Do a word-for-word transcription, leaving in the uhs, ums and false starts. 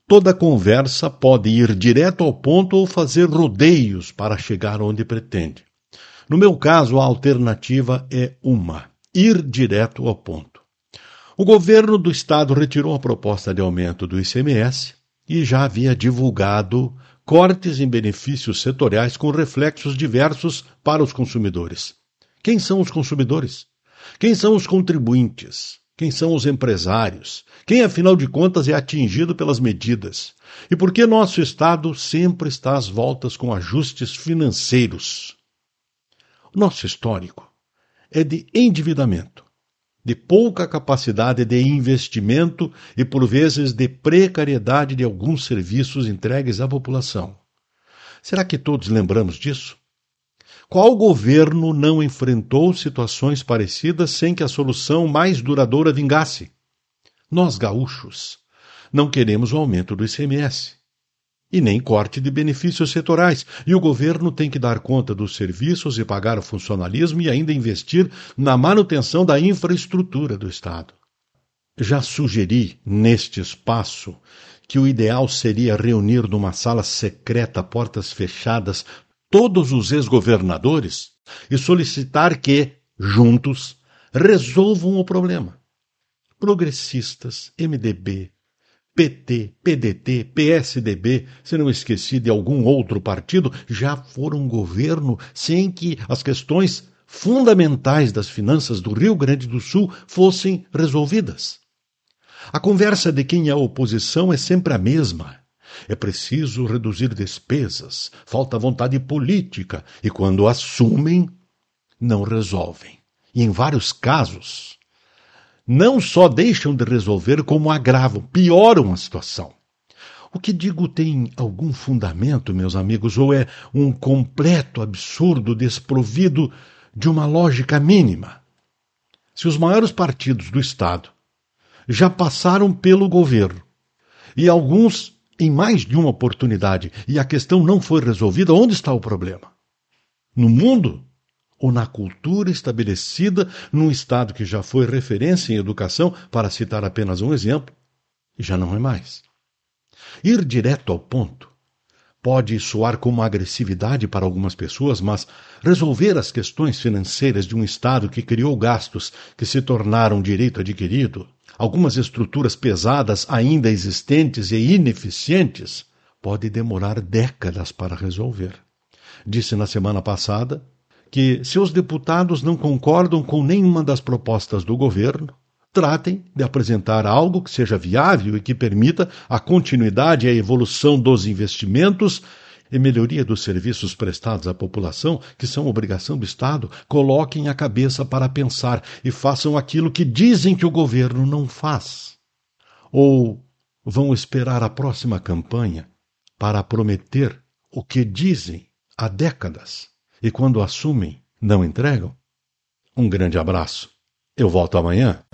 Toda conversa pode ir direto ao ponto ou fazer rodeios para chegar onde pretende. No meu caso, a alternativa é uma: ir direto ao ponto. O governo do estado retirou a proposta de aumento do I C M S e já havia divulgado cortes em benefícios setoriais com reflexos diversos para os consumidores. Quem são os consumidores? Quem são os contribuintes? Quem são os empresários? Quem, afinal de contas, é atingido pelas medidas? E por que nosso Estado sempre está às voltas com ajustes financeiros? O nosso histórico é de endividamento, de pouca capacidade de investimento e, por vezes, de precariedade de alguns serviços entregues à população. Será que todos lembramos disso? Qual governo não enfrentou situações parecidas sem que a solução mais duradoura vingasse? Nós, gaúchos, não queremos o aumento do I C M S e nem corte de benefícios setoriais, e o governo tem que dar conta dos serviços e pagar o funcionalismo e ainda investir na manutenção da infraestrutura do Estado. Já sugeri, neste espaço, que o ideal seria reunir numa sala secreta, portas fechadas, todos os ex-governadores e solicitar que, juntos, resolvam o problema. Progressistas, M D B, P T, P D T, P S D B, se não esqueci de algum outro partido, já foram governo sem que as questões fundamentais das finanças do Rio Grande do Sul fossem resolvidas. A conversa de quem é oposição é sempre a mesma. É preciso reduzir despesas, falta vontade política, e quando assumem, não resolvem. E em vários casos, não só deixam de resolver, como agravam, pioram a situação. O que digo tem algum fundamento, meus amigos, ou é um completo absurdo desprovido de uma lógica mínima? Se os maiores partidos do Estado já passaram pelo governo, e alguns em mais de uma oportunidade, e a questão não foi resolvida, onde está o problema? No mundo? Ou na cultura estabelecida num Estado que já foi referência em educação, para citar apenas um exemplo, e já não é mais? Ir direto ao ponto pode soar como agressividade para algumas pessoas, mas resolver as questões financeiras de um Estado que criou gastos que se tornaram direito adquirido, algumas estruturas pesadas ainda existentes e ineficientes, pode demorar décadas para resolver. Disse na semana passada que, se os deputados não concordam com nenhuma das propostas do governo, tratem de apresentar algo que seja viável e que permita a continuidade e a evolução dos investimentos e melhoria dos serviços prestados à população, que são obrigação do Estado. Coloquem a cabeça para pensar e façam aquilo que dizem que o governo não faz. Ou vão esperar a próxima campanha para prometer o que dizem há décadas e, quando assumem, não entregam? Um grande abraço. Eu volto amanhã.